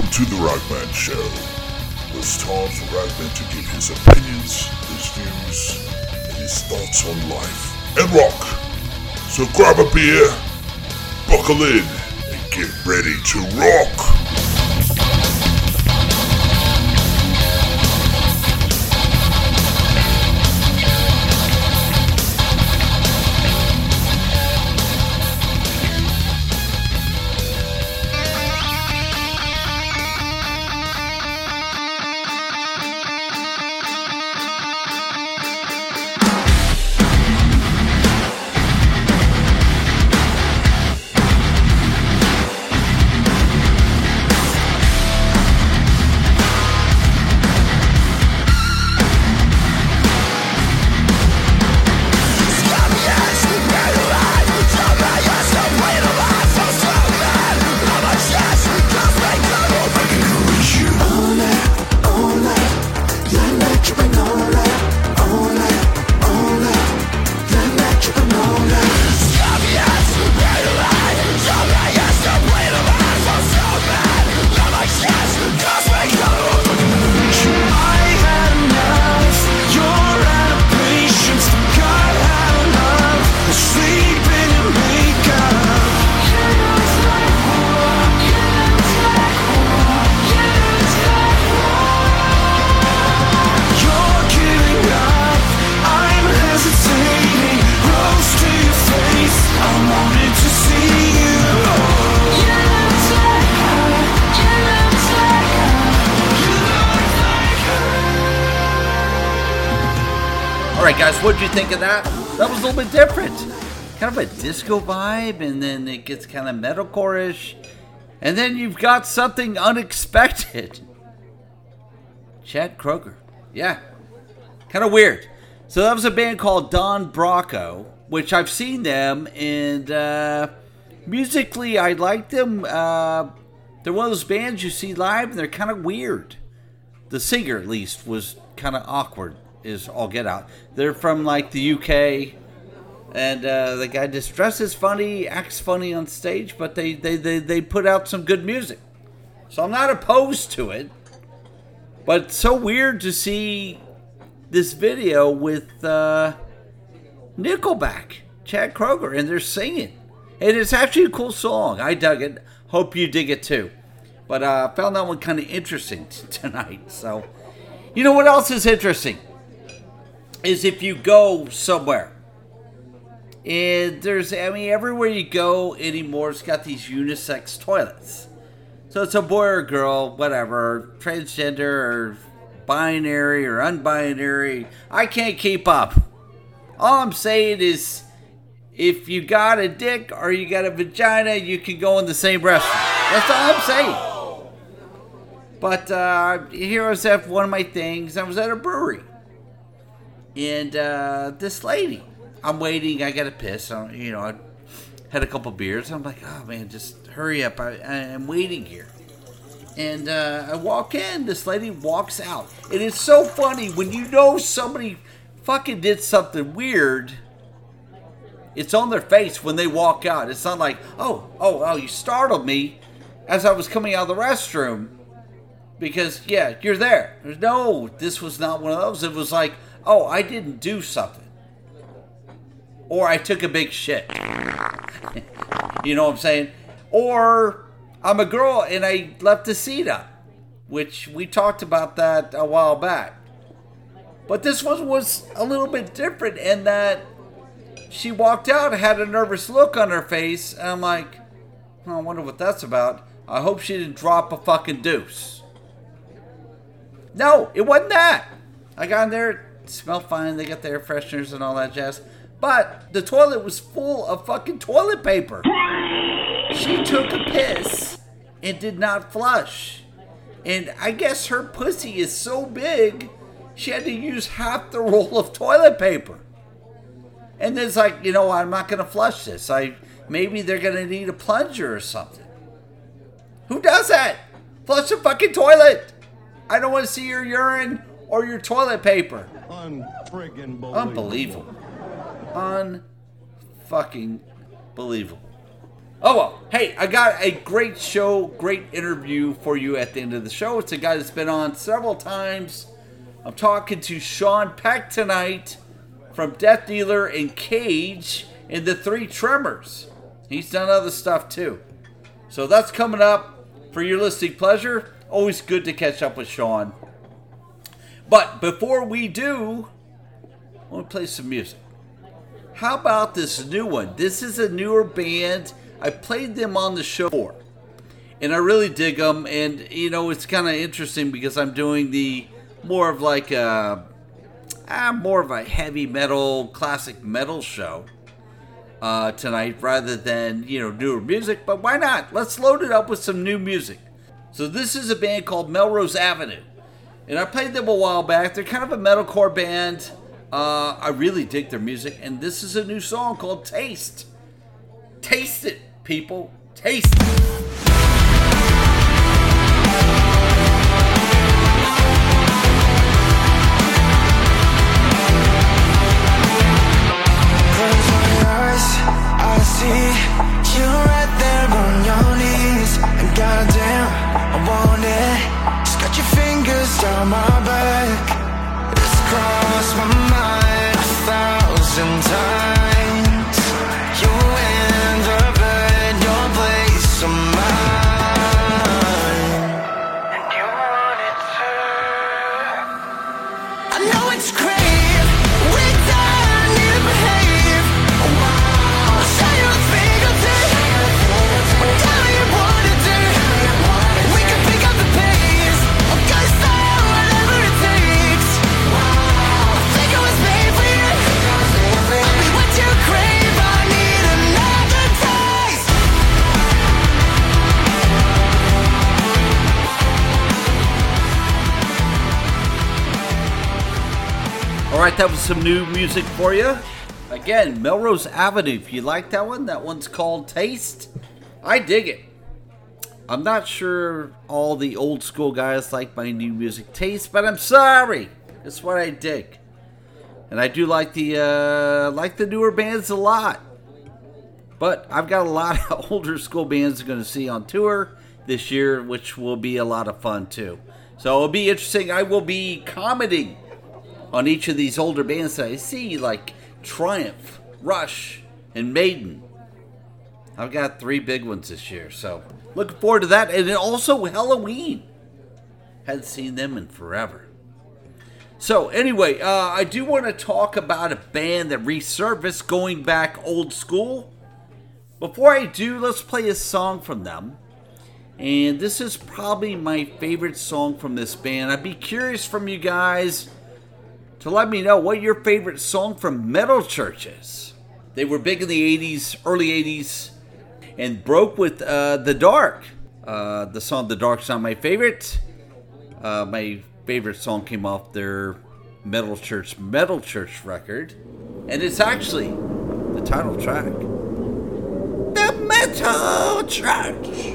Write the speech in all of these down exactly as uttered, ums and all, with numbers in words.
to the Ragman Show. It's time for Ragman to give his opinions, his views, and his thoughts on life and rock. So grab a beer, buckle in, and get ready to rock. What did you think of that? That was a little bit different. Kind of a disco vibe, and then it gets kind of metalcore-ish. And then you've got something unexpected. Chad Kroeger. Yeah. Kind of weird. So that was a band called Don Broco, which I've seen them, and uh, musically I like them. Uh, they're one of those bands you see live, and they're kind of weird. The singer, at least, was kind of awkward. Is all get out. They're from like the U K, and uh, the guy just dresses funny, acts funny on stage, but they, they, they, they put out some good music. So I'm not opposed to it, but it's so weird to see this video with uh, Nickelback, Chad Kroeger, and they're singing. And it's actually a cool song. I dug it. Hope you dig it too. But I uh, found that one kind of interesting t- tonight. So, you know what else is interesting? Is if you go somewhere, and there's, I mean, everywhere you go anymore, it's got these unisex toilets. So it's a boy or girl, whatever, transgender or binary or unbinary. I can't keep up. All I'm saying is, if you got a dick or you got a vagina, you can go in the same restroom. That's all I'm saying. But uh, here I was at one of my things. I was at a brewery. And uh, this lady, I'm waiting, I got to piss. I, you know, I had a couple beers. I'm like, oh man, just hurry up. I, I'm waiting here. And uh, I walk in, this lady walks out. And it's so funny when you know somebody fucking did something weird, it's on their face when they walk out. It's not like, oh, oh, oh, you startled me as I was coming out of the restroom. Because, yeah, you're there. No, this was not one of those. It was like, oh, I didn't do something. Or I took a big shit. You know what I'm saying? Or I'm a girl and I left the seat up. Which we talked about that a while back. But this one was a little bit different in that she walked out and had a nervous look on her face. And I'm like, oh, I wonder what that's about. I hope she didn't drop a fucking deuce. No, it wasn't that. I got in there, it smelled fine, they got the air fresheners and all that jazz. But the toilet was full of fucking toilet paper. She took a piss and did not flush. And I guess her pussy is so big, she had to use half the roll of toilet paper. And then it's like, you know, I'm not going to flush this. I maybe they're going to need a plunger or something. Who does that? Flush the fucking toilet. I don't want to see your urine or your toilet paper. Unfriggin' believable. Unbelievable. Unfucking believable. Oh well, hey, I got a great show, great interview for you at the end of the show. It's a guy that's been on several times. I'm talking to Sean Peck tonight from Death Dealer and Cage and the Three Tremors. He's done other stuff too. So that's coming up for your listening pleasure. Always good to catch up with Sean. But before we do, I want to play some music. How about this new one? This is a newer band. I played them on the show before, and I really dig them. And you know, it's kind of interesting because I'm doing the more of like a, ah, more of a heavy metal, classic metal show uh, tonight, rather than you know newer music. But why not? Let's load it up with some new music. So this is a band called Melrose Avenue, and I played them a while back. They're kind of a metalcore band. Uh, I really dig their music, and this is a new song called Taste. Taste it, people. Taste it. Close my eyes, I see you right there on your knees. And goddamn, I want it. Just got your fingers down my back. It's crossed my mind a thousand times. You in the bed, your place of mine. And you want it too. I know it's crave, we don't need to behave. Wow, show you a fingertip. Tell me what to do. We can pick up the pace. I'm gonna start whatever it takes. Wow, I think it was made for you. I'll be what you crave. I need another taste. All right, that was some new music for you. Again, Melrose Avenue. If you like that one, that one's called Taste. I dig it. I'm not sure all the old school guys like my new music taste, but I'm sorry. It's what I dig. And I do like the uh, like the newer bands a lot. But I've got a lot of older school bands I'm going to see on tour this year, which will be a lot of fun too. So it'll be interesting. I will be commenting on each of these older bands that I see, like Triumph, Rush, and Maiden. I've got three big ones this year, so looking forward to that. And then also Halloween. Hadn't seen them in forever. So anyway, uh, I do want to talk about a band that resurfaced, going back old school. Before I do, let's play a song from them. And this is probably my favorite song from this band. I'd be curious from you guys to let me know what your favorite song from Metal Church is. They were big in the eighties, early eighties, and broke with uh, The Dark. Uh, the song The Dark's not my favorite. Uh, my favorite song came off their Metal Church, Metal Church record. And it's actually the title track. The Metal Church.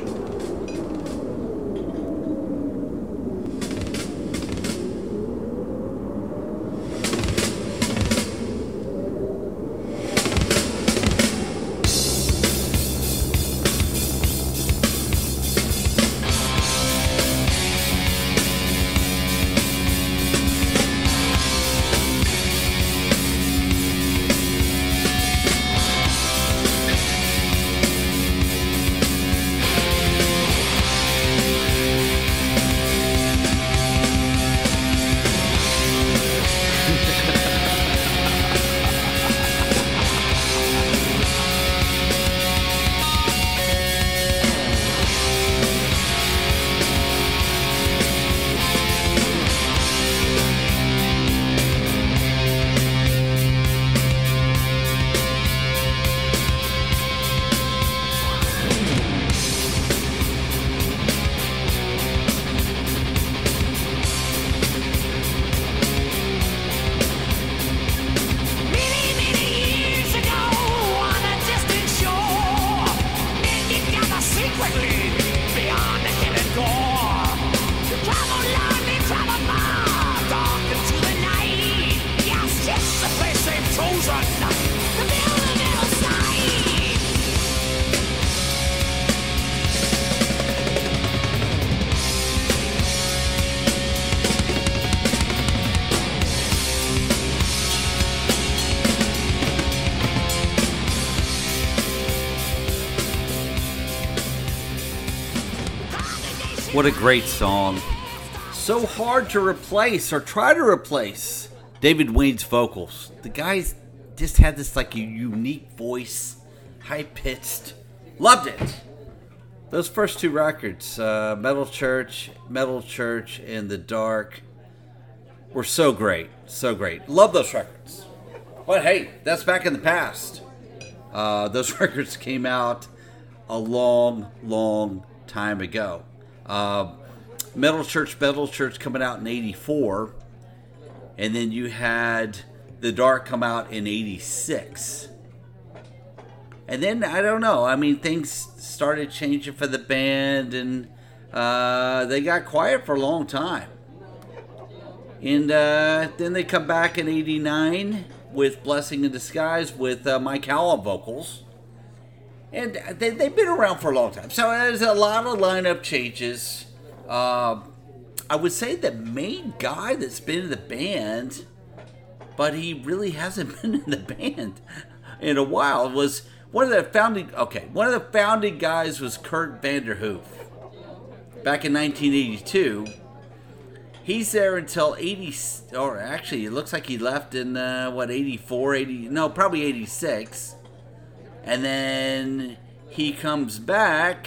What a great song. So hard to replace or try to replace David Wayne's vocals. The guys just had this like a unique voice, high-pitched. Loved it. Those first two records, uh, Metal Church, Metal Church, and The Dark, were so great. So great. Love those records. But hey, that's back in the past. Uh, those records came out a long, long time ago. Uh, Metal Church, Metal Church coming out in eighty-four. And then you had The Dark come out in eighty-six. And then, I don't know, I mean, things started changing for the band, and uh, they got quiet for a long time. And uh, then they come back in eighty-nine with Blessing in Disguise with uh, Mike Howe on vocals. And they, they've been around for a long time. So there's a lot of lineup changes. Uh, I would say the main guy that's been in the band, but he really hasn't been in the band in a while, was one of the founding, okay, one of the founding guys was Kurt Vanderhoof. Back in nineteen eighty-two. He's there until eighty, or actually it looks like he left in, uh, what, eighty-four, eighty, no, probably eighty-six. And then he comes back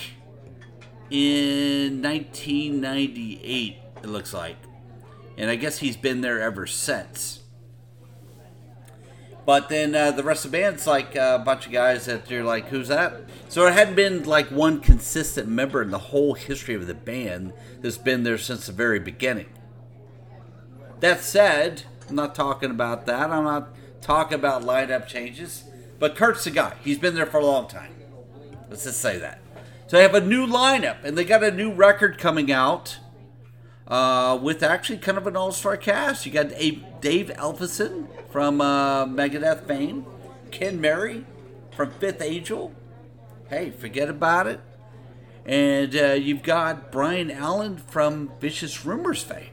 in nineteen ninety-eight, it looks like. And I guess he's been there ever since. But then uh, the rest of the band's like a bunch of guys that you're like, who's that? So it hadn't been like one consistent member in the whole history of the band that's been there since the very beginning. That said, I'm not talking about that. I'm not talking about lineup changes. But Kurt's the guy. He's been there for a long time. Let's just say that. So they have a new lineup, and they got a new record coming out uh, with actually kind of an all-star cast. You got Dave Ellefson from uh, Megadeth fame, Ken Mary from Fifth Angel. Hey, forget about it. And uh, you've got Brian Allen from Vicious Rumors fame.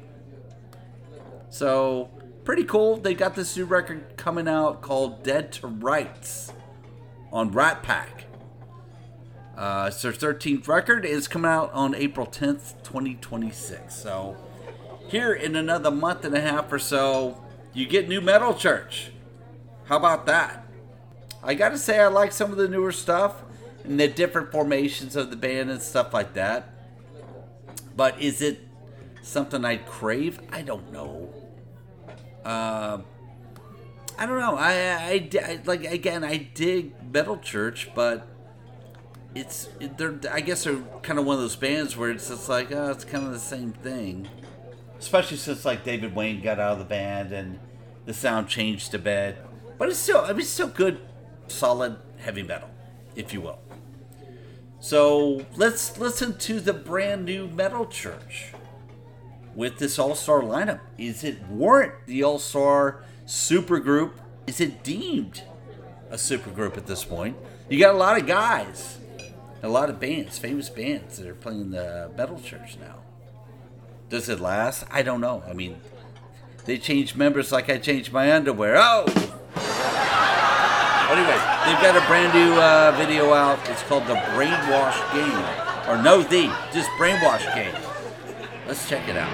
So, pretty cool. They got this new record coming out called Dead to Rights on Rat Pack. Uh, it's their thirteenth record. It's coming out on April tenth, twenty twenty-six. So, here in another month and a half or so, you get new Metal Church. How about that? I gotta say, I like some of the newer stuff and the different formations of the band and stuff like that. But is it something I'd crave? I don't know. Uh, I don't know. I, I, I like again. I dig Metal Church, but it's they're. I guess they're kind of one of those bands where it's just like, oh, it's kind of the same thing. Especially since like David Wayne got out of the band and the sound changed a bit, but it's still. I mean, it's still good, solid heavy metal, if you will. So let's listen to the brand new Metal Church. With this all-star lineup, is it warrant the all-star supergroup? Is it deemed a supergroup at this point? You got a lot of guys, a lot of bands, famous bands that are playing the Metal Church now. Does it last? I don't know. I mean, they change members like I changed my underwear. Oh! Anyway, they've got a brand new uh, video out. It's called The Brainwash Game. Or no, the, just Brainwash Game. Let's check it out.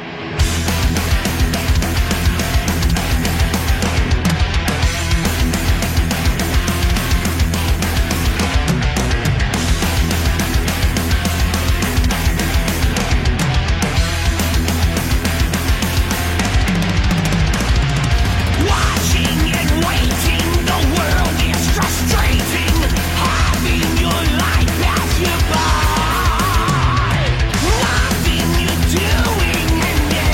Nothing you're doing and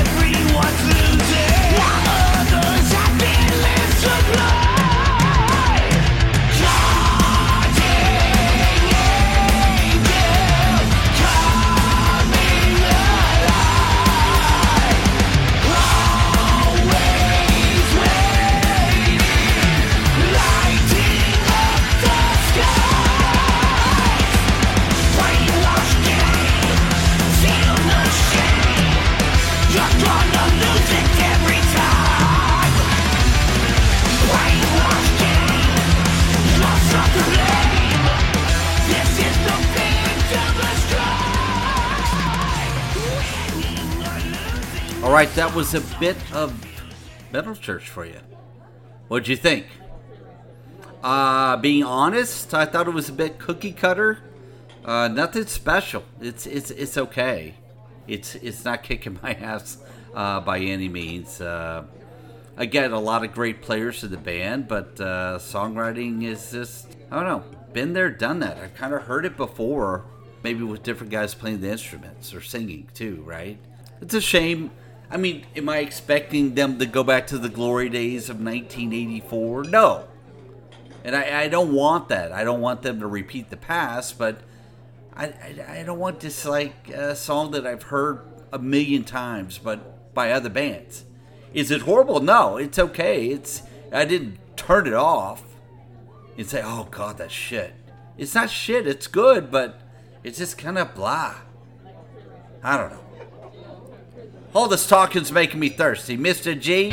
right, that was a bit of Metal Church for you. What'd you think? Uh, being honest, I thought it was a bit cookie cutter. Uh, nothing special. It's it's it's okay. It's it's not kicking my ass uh, by any means. Uh, again, a lot of great players in the band, but uh, songwriting is just, I don't know, been there, done that. I've kind of heard it before, maybe with different guys playing the instruments or singing too, right? It's a shame. I mean, am I expecting them to go back to the glory days of nineteen eighty-four? No. And I, I don't want that. I don't want them to repeat the past, but I, I, I don't want this, like, a song that I've heard a million times, but by other bands. Is it horrible? No, it's okay. It's I didn't turn it off and say, oh, God, that's shit. It's not shit. It's good, but it's just kind of blah. I don't know. All this talking's making me thirsty. Mister G?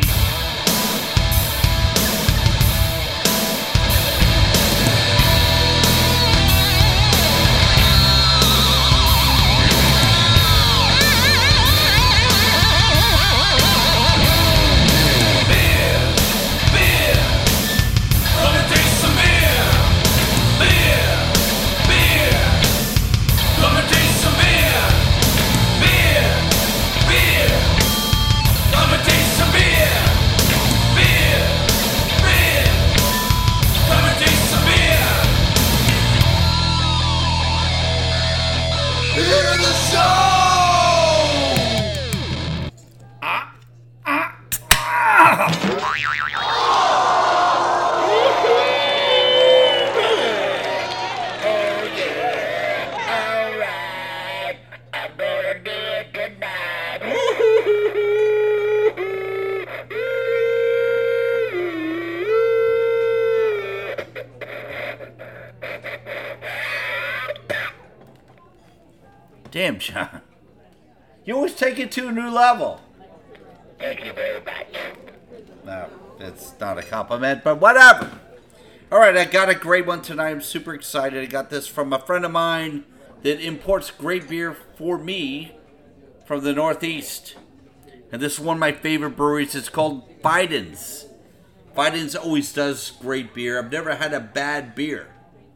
Damn, John. You always take it to a new level. Thank you very much. No, it's not a compliment, but whatever. All right, I got a great one tonight. I'm super excited. I got this from a friend of mine that imports great beer for me from the Northeast. And this is one of my favorite breweries. It's called Biden's. Biden's always does great beer. I've never had a bad beer.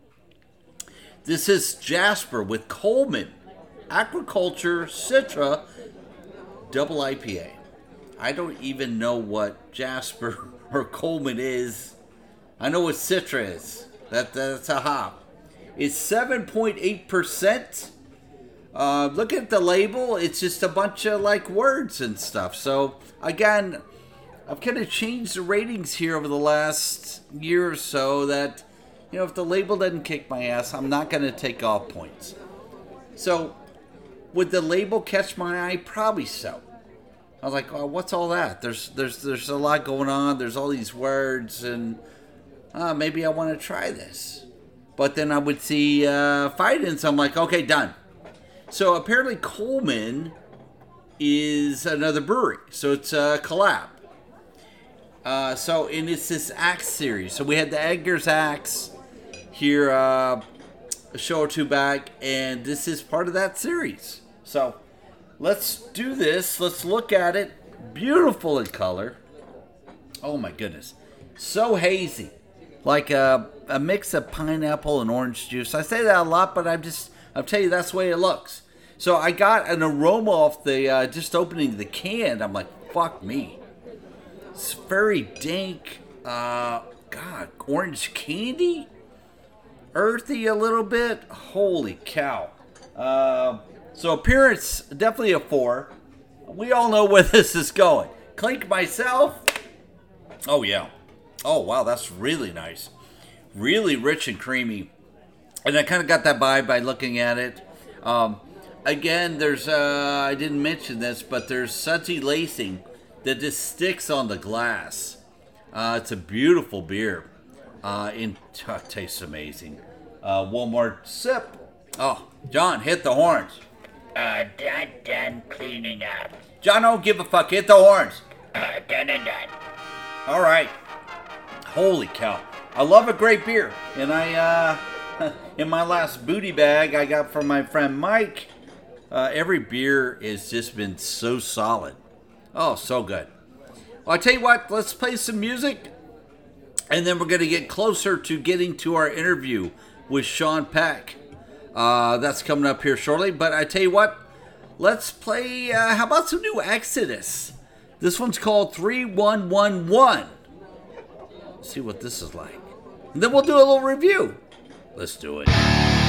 This is Jasper with Coleman Agriculture Citra Double I P A. I don't even know what Jasper or Coleman is. I know what Citra is. That, that's a hop. It's seven point eight percent. Uh, look at the label. It's just a bunch of like words and stuff. So again, I've kind of changed the ratings here over the last year or so that, you know, if the label doesn't kick my ass, I'm not going to take off points. So would the label catch my eye? Probably so. I was like, oh, what's all that? There's there's there's a lot going on. There's all these words, and uh, maybe I want to try this. But then I would see uh, Fidens. I'm like, okay, done. So apparently Coleman is another brewery. So it's a collab. Uh, so, and it's this Axe series. So we had the Edgar's Axe here uh, a show or two back, and this is part of that series. So let's do this. Let's look at it. Beautiful in color. Oh my goodness. So hazy. Like a, a mix of pineapple and orange juice. I say that a lot, but I'm just, I'll tell you, that's the way it looks. So I got an aroma off the, uh, just opening the can. I'm like, fuck me. It's very dank. Uh, God, orange candy? Earthy a little bit. Holy cow. Uh, so appearance, definitely a four. We all know where this is going. Clink myself. Oh, yeah. Oh, wow, that's really nice. Really rich and creamy. And I kind of got that vibe by looking at it. Um, again, there's, uh, I didn't mention this, but there's sudsy lacing that just sticks on the glass. Uh, it's a beautiful beer. Uh, it uh, tastes amazing. Uh, one more sip. Oh, John, hit the horns. Uh, done, done cleaning up. John, don't give a fuck. Hit the horns. Uh, done and done. All right. Holy cow. I love a great beer. And I, uh, in my last booty bag I got from my friend Mike, uh, every beer has just been so solid. Oh, so good. Well, I tell you what, let's play some music, and then we're going to get closer to getting to our interview with Sean Peck. Uh, that's coming up here shortly. But I tell you what, let's play, uh, how about some new Exodus? This one's called three one one one. Let's see what this is like. And then we'll do a little review. Let's do it.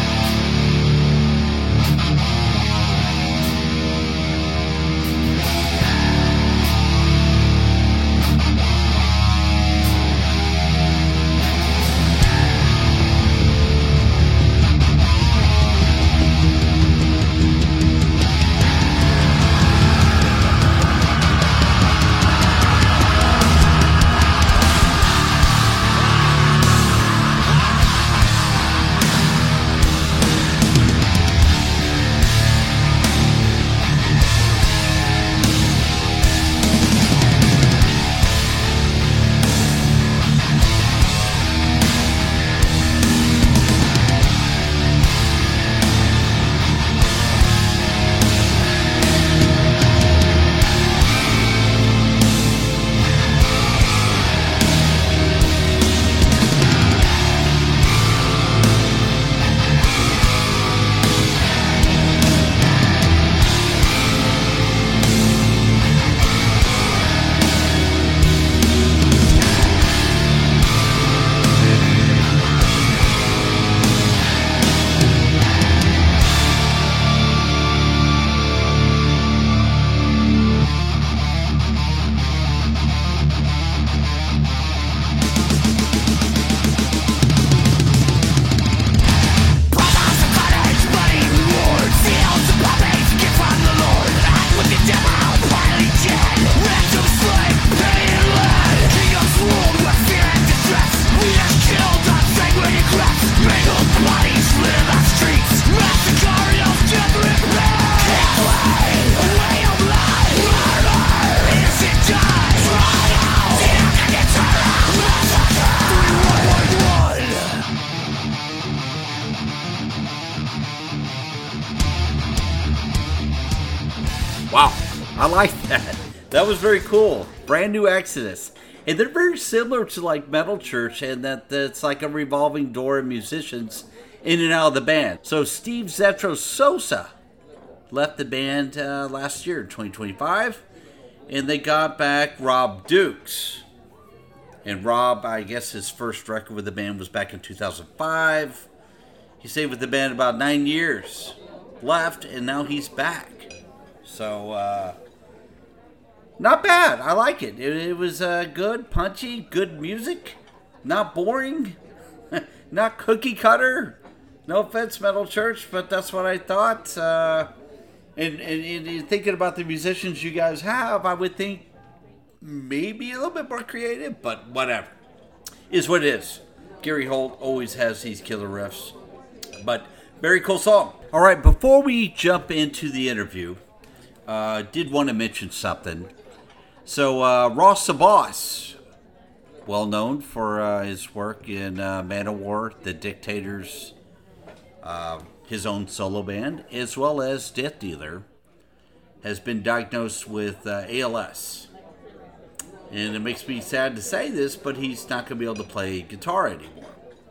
Wow, I like that. That was very cool. Brand new Exodus. And they're very similar to like Metal Church in that it's like a revolving door of musicians in and out of the band. So Steve Zetro Sosa left the band uh, last year in twenty twenty-five. And they got back Rob Dukes. And Rob, I guess his first record with the band was back in two thousand five. He stayed with the band about nine years. Left, and now he's back. So, uh, not bad. I like it. It, it was uh, good, punchy, good music. Not boring. Not cookie cutter. No offense, Metal Church, but that's what I thought. Uh, and, and, and thinking about the musicians you guys have, I would think maybe a little bit more creative, but whatever. Is what it is. Gary Holt always has these killer riffs. But very cool song. All right, before we jump into the interview, I uh, did want to mention something. So, uh, Ross Sabas, well known for uh, his work in uh, Manowar, The Dictators, uh, his own solo band, as well as Death Dealer, has been diagnosed with uh, A L S. And it makes me sad to say this, but he's not going to be able to play guitar anymore.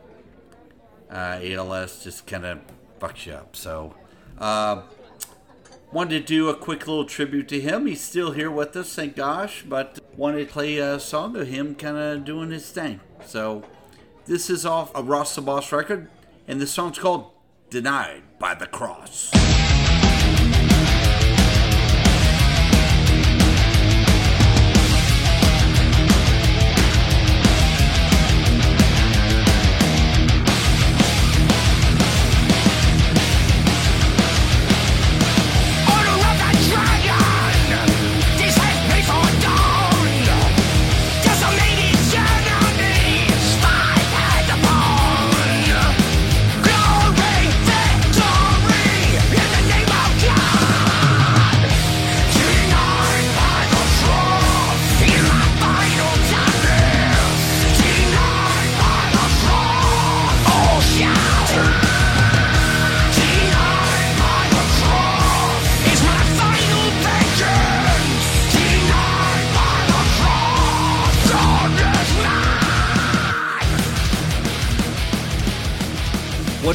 Uh, A L S just kind of fucks you up. So, uh, wanted to do a quick little tribute to him. He's still here with us, thank gosh, but wanted to play a song of him kind of doing his thing. So, this is off a Ross Sabas record, and the song's called Denied by the Cross. Glory, victory, in the name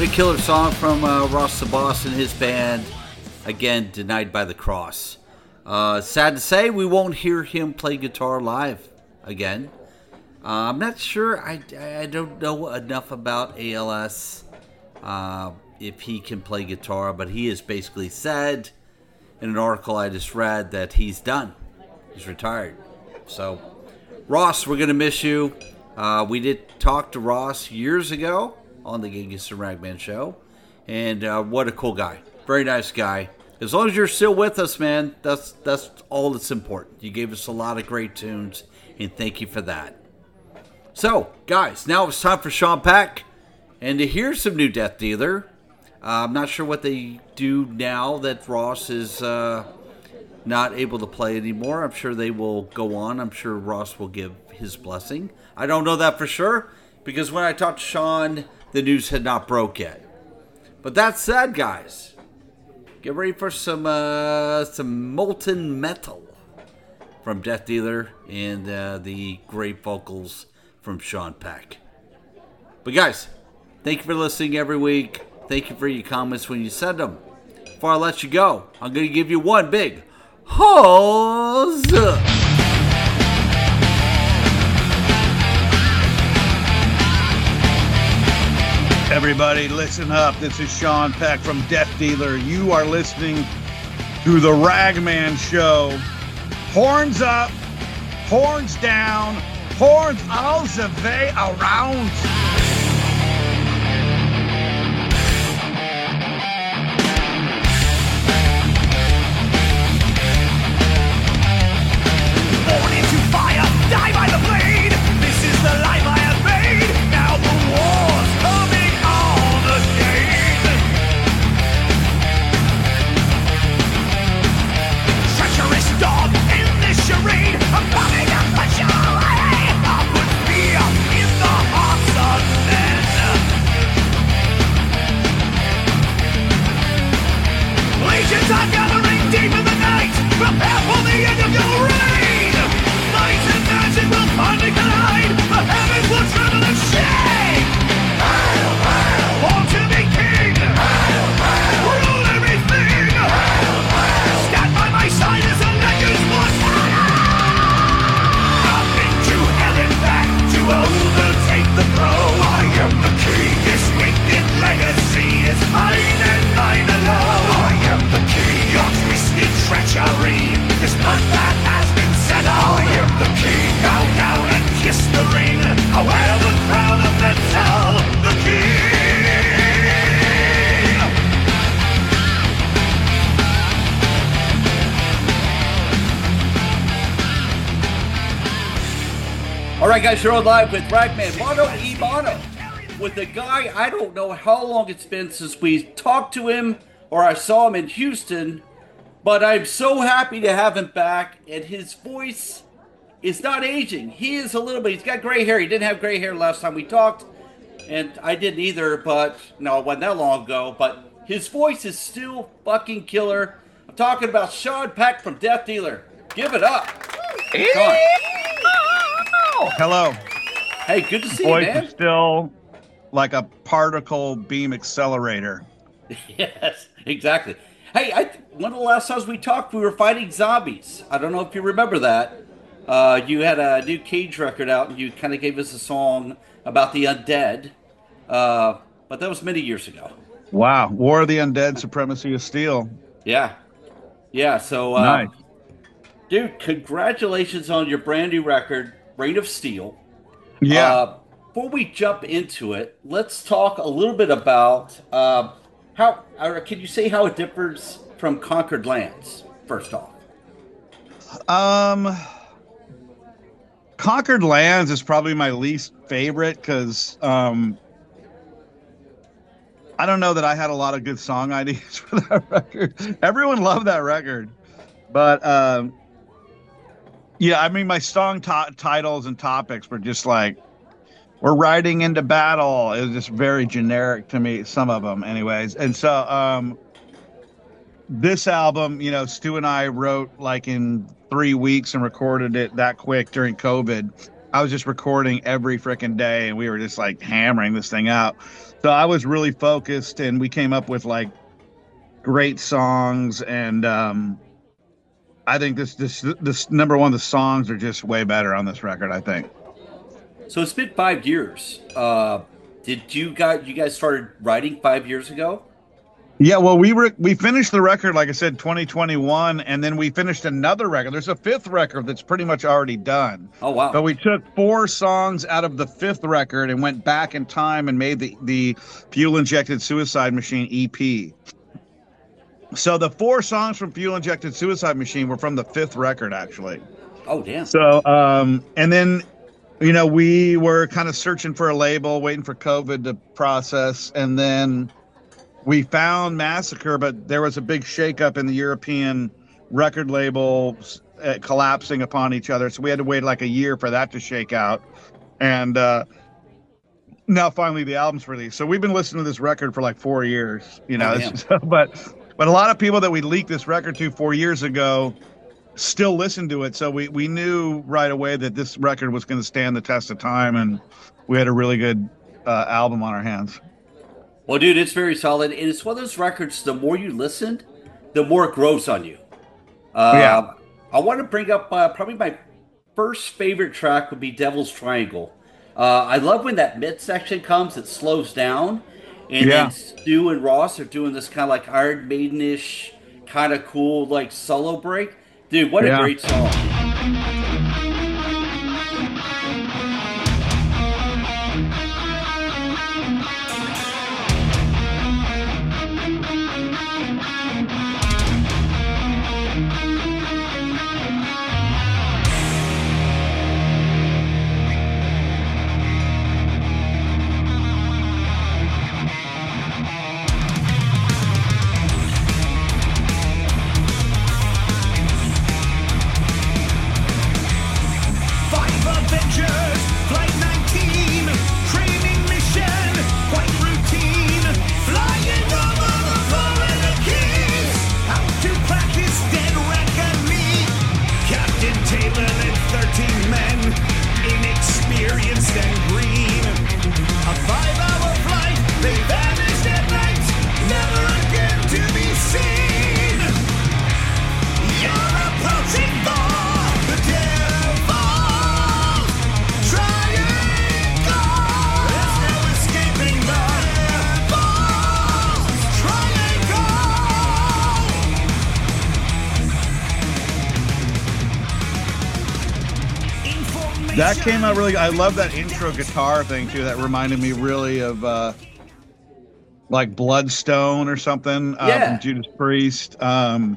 What a killer song from uh, Ross the Boss and his band. Again, Denied by the Cross. Uh, sad to say, we won't hear him play guitar live again. Uh, I'm not sure. I, I don't know enough about A L S uh, if he can play guitar, but he has basically said in an article I just read that he's done. He's retired. So, Ross, we're going to miss you. Uh, we did talk to Ross years ago on the Genghis and Ragman show, and uh, what a cool guy. Very nice guy. As long as you're still with us, man, that's that's all that's important. You gave us a lot of great tunes, and thank you for that. So, guys, now it's time for Sean Peck, and to hear some new Death Dealer. Uh, I'm not sure what they do now that Ross is uh, not able to play anymore. I'm sure they will go on. I'm sure Ross will give his blessing. I don't know that for sure, because when I talked to Sean, the news had not broke yet. But that said, guys, get ready for some uh, some molten metal from Death Dealer and uh, the great vocals from Sean Peck. But guys, thank you for listening every week. Thank you for your comments when you send them. Before I let you go, I'm going to give you one big hose. Everybody, listen up. This is Sean Peck from Death Dealer. You are listening to the Ragman Show. Horns up, horns down, horns all the way around. Born into fire, die by the blade. This is the life I have made. Now the war's coming on again. Treacherous dog in this charade. I'm coming to put you away. I put fear in the hearts of men. Legions are gathering deep in the night. Prepare for the end of your reign. Light and magic will finally collide. The heavens will tremble in shame. Hail, hail. Born to be king. Hail, hail. Rule everything. Hail, hail. Stand by my side as the legends once had. Up into hell and back to overtake the throne. I am the king. This wicked legacy is mine and mine alone. I am the king. Your twisted treachery. This bloodbath has been settled. I am the king. Bow down and kiss the ring. I wear the crown of metal. The king. All right, guys, you're on live with Ragman, Mono E Mono, with a guy, I don't know how long it's been since we talked to him or I saw him in Houston, but I'm so happy to have him back, and his voice is not aging. He is a little bit, he's got gray hair. He didn't have gray hair last time we talked, and I didn't either, but no, it wasn't that long ago, but his voice is still fucking killer. I'm talking about Sean Peck from Death Dealer. Give it up. Sean. Hello. Hey, good to see you, Voice man. is still like a particle beam accelerator. Yes, exactly. Hey, I, one of the last times we talked, we were fighting zombies. I don't know if you remember that. Uh, you had a new Cage record out, and you kind of gave us a song about the undead. Uh, but that was many years ago. Wow. War of the Undead, Supremacy of Steel. Yeah. Yeah, so, uh, Nice. dude, congratulations on your brand new record, Reign of Steel. Yeah. Uh, before we jump into it, let's talk a little bit about uh, how, or can you say how it differs from Conquered Lands, first off? Um, Conquered Lands is probably my least favorite because um, I don't know that I had a lot of good song ideas for that record. Everyone loved that record, but um, yeah, I mean, my song to- titles and topics were just like, we're riding into battle. It was just very generic to me, some of them anyways. And so um, this album, you know, Stu and I wrote like in three weeks and recorded it that quick during COVID. I was just recording every freaking day, and we were just like hammering this thing out. So I was really focused, and we came up with like great songs. And um, I think this this this number one, the songs are just way better on this record, I think. So it's been five years. Uh, did you guys you guys started writing five years ago? Yeah, well, we were we finished the record, like I said, twenty twenty-one, and then we finished another record. There's a fifth record that's pretty much already done. Oh wow! But we took four songs out of the fifth record and went back in time and made the the Fuel Injected Suicide Machine E P. So the four songs from Fuel Injected Suicide Machine were from the fifth record, actually. Oh damn! So um, and then, you know, we were kind of searching for a label, waiting for COVID to process, and then we found Massacre, but there was a big shakeup in the European record labels uh, collapsing upon each other. So we had to wait like a year for that to shake out. And uh, now finally the album's released. So we've been listening to this record for like four years, you know, Oh, it's- but, but a lot of people that we leaked this record to four years ago still listen to it. So we, we knew right away that this record was going to stand the test of time, and we had a really good uh, album on our hands. Well, dude, it's very solid, and it's one of those records. The more you listen, the more it grows on you. Uh, Yeah. I want to bring up uh, probably my first favorite track would be "Devil's Triangle." Uh, I love when that mid section comes; it slows down, and Yeah. then Stu and Ross are doing this kind of like Iron Maiden-ish, kind of cool like solo break. Dude, what Yeah. a great song! Five Avengers, Flight nineteen, training mission, quite routine. Flying over the Florida Keys, out to practice dead reckoning. Captain Taylor and thirteen men, inexperienced and green. A five-hour flight, they vanished at night, never again to be seen. You're approaching the devil's triangle. There's no escaping the devil's triangle. That came out really. I love that intro guitar thing too. That reminded me really of uh, like Bloodstone or something uh, Yeah. from Judas Priest. Um,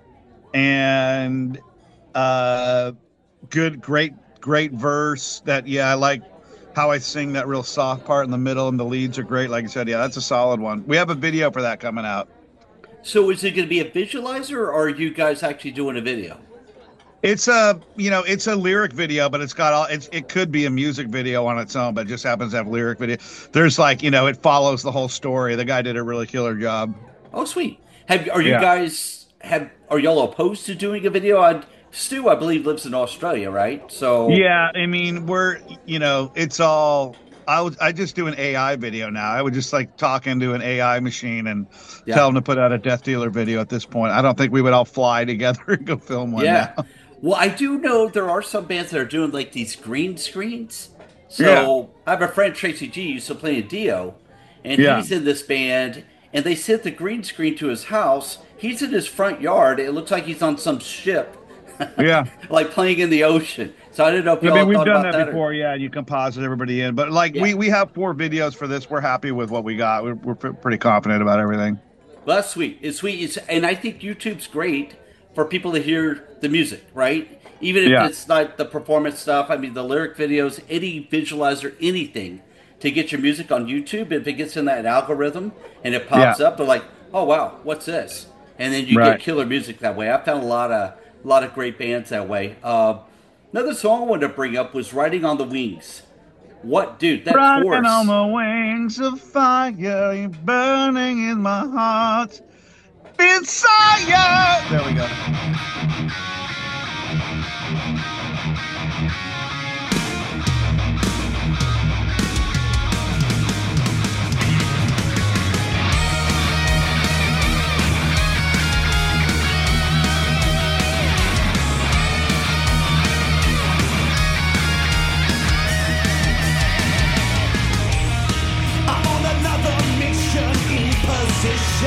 and uh, good, great, great verse. That yeah, I like how I sing that real soft part in the middle, and the leads are great. Like you said, yeah, that's a solid one. We have a video for that coming out. So, is it going to be a visualizer, or are you guys actually doing a video? It's a, you know, it's a lyric video, but it's got all, it's, it could be a music video on its own, but it just happens to have lyric video. There's like, you know, it follows the whole story. The guy did a really killer job. Oh, sweet. Have are you Yeah. guys have are y'all opposed to doing a video? on Stu, I believe, lives in Australia, right? So Yeah. I mean, we're, you know, it's all, I would, I just do an A I video now. I would just like talk into an A I machine and Yeah. tell them to put out a Death Dealer video at this point. I don't think we would all fly together and go film one yeah. now. Well, I do know there are some bands that are doing like these green screens. So Yeah. I have a friend, Tracy G, used to play in Dio, and Yeah. he's in this band, and they sent the green screen to his house. He's in his front yard. It looks like he's on some ship, Yeah. like playing in the ocean. So I didn't know if I y'all mean, we've thought done about that, that or- before. Yeah, you composite everybody in, but like Yeah. we, we have four videos for this. We're happy with what we got. We're, we're pre- pretty confident about everything. Well, that's sweet. It's sweet. It's, and I think YouTube's great for people to hear the music, right? Even if Yeah. it's not the performance stuff. I mean, the lyric videos, any visualizer, anything to get your music on YouTube. If it gets in that algorithm and it pops Yeah. up, they're like, "Oh wow, what's this?" And then you Right. get killer music that way. I've found a lot of a lot of great bands that way. Uh, another song I wanted to bring up was "Riding on the Wings." What, dude? That Riding chorus. on the wings of fire, you're burning in my heart. Desire. There we go.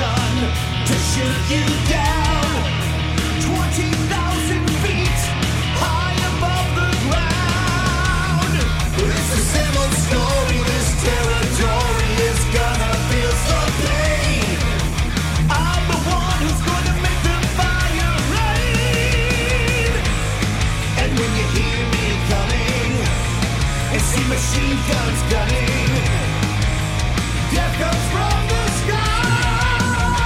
gun to shoot you down. Twenty thousand feet high above the ground. It's a simple story. This territory is gonna feel some pain. I'm the one who's gonna make the fire rain. And when you hear me coming and see machine guns gunning, death comes from the sky.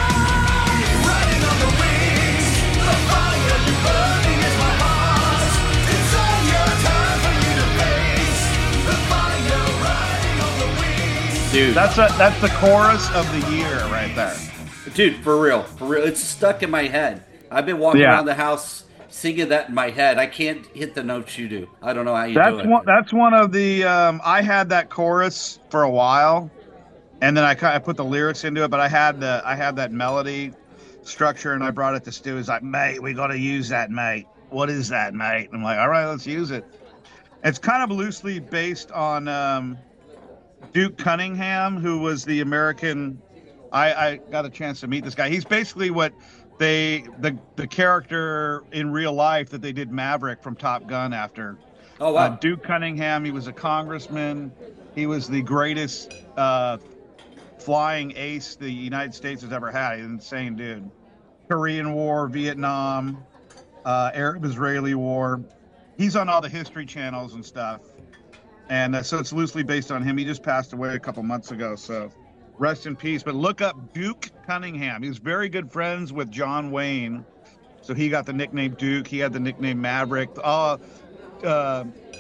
Riding on the wings of fire, you burning is my heart. It's all your time for you to face the fire. Riding on the wings. Dude, That's a that's the chorus of the year right there. dude, for real, for real, it's stuck in my head. I've been walking Yeah. around the house singing that in my head. I can't hit the notes you do. I don't know how you do That's it. one. That's one of the. Um, I had that chorus for a while, and then I kind of put the lyrics into it. But I had the I had that melody structure, and I brought it to Stu. He's like, "Mate, we got to use that, mate. What is that, mate?" And I'm like, "All right, let's use it." It's kind of loosely based on um, Duke Cunningham, who was the American. I, I got a chance to meet this guy. He's basically what they the the character in real life that they did Maverick from Top Gun after. Oh wow, Uh, Duke Cunningham, he was a congressman. He was the greatest uh, flying ace the United States has ever had. He's an insane dude. Korean War, Vietnam, uh, Arab-Israeli War. He's on all the history channels and stuff. And uh, so it's loosely based on him. He just passed away a couple months ago, so rest in peace. But look up Duke Cunningham. He was very good friends with John Wayne. So he got the nickname Duke. He had the nickname Maverick. Uh, uh,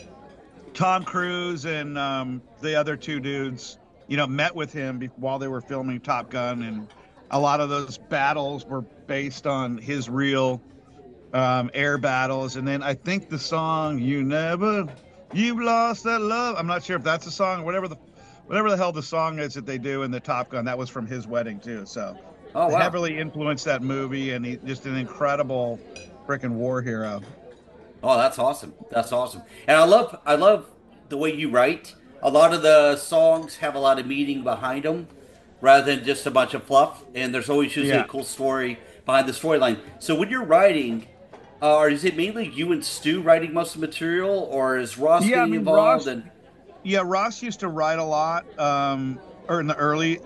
Tom Cruise and um, the other two dudes, you know, met with him be- while they were filming Top Gun. And a lot of those battles were based on his real um, air battles. And then I think the song, You Never, You've Lost That Love. I'm not sure if that's a song, whatever the whatever the hell the song is that they do in the Top Gun. That was from his wedding too. So oh wow. heavily influenced that movie, and he just an incredible freaking war hero. Oh, that's awesome. That's awesome. And I love I love the way you write. A lot of the songs have a lot of meaning behind them rather than just a bunch of fluff. And there's always usually Yeah. a cool story behind the storyline. So when you're writing, uh, or is it mainly you and Stu writing most of the material, or is Ross Yeah, I getting mean, involved? Ross- And Yeah, Ross used to write a lot, um, or in the early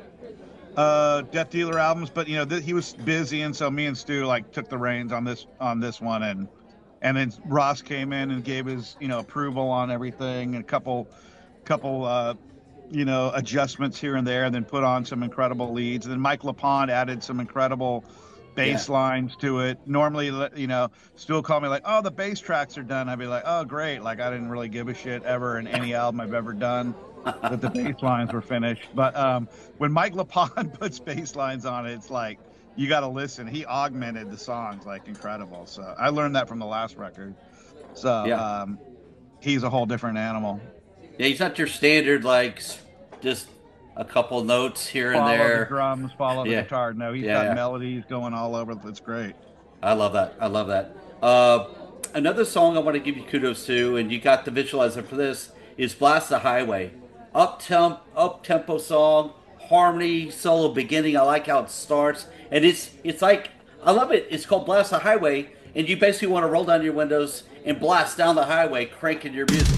uh, Death Dealer albums, but you know th- he was busy, and so me and Stu like took the reins on this on this one, and and then Ross came in and gave his you know approval on everything, and a couple couple uh, you know adjustments here and there, and then put on some incredible leads, and then Mike LaPond added some incredible bass lines to it. Normally, you know, Stu will call me like, "Oh, the bass tracks are done." I'd be like, "Oh, great!" Like I didn't really give a shit ever in any album I've ever done that the bass lines were finished. But um, when Mike LaPond puts bass lines on it, it's like you got to listen. He augmented the songs like incredible. So I learned that from the last record. So Yeah. um, he's a whole different animal. yeah, he's not your standard like s- just a couple notes here and Follow there. the drums, follow the Yeah. guitar. No, he's Yeah, got yeah. melodies going all over. It's great. I love that. I love that. Uh, another song I want to give you kudos to, and you got the visualizer for this, is Blast the Highway. Up temp, up tempo song, harmony, solo beginning. I like how it starts, and it's it's like I love it. It's called Blast the Highway, and you basically want to roll down your windows and blast down the highway, cranking your music.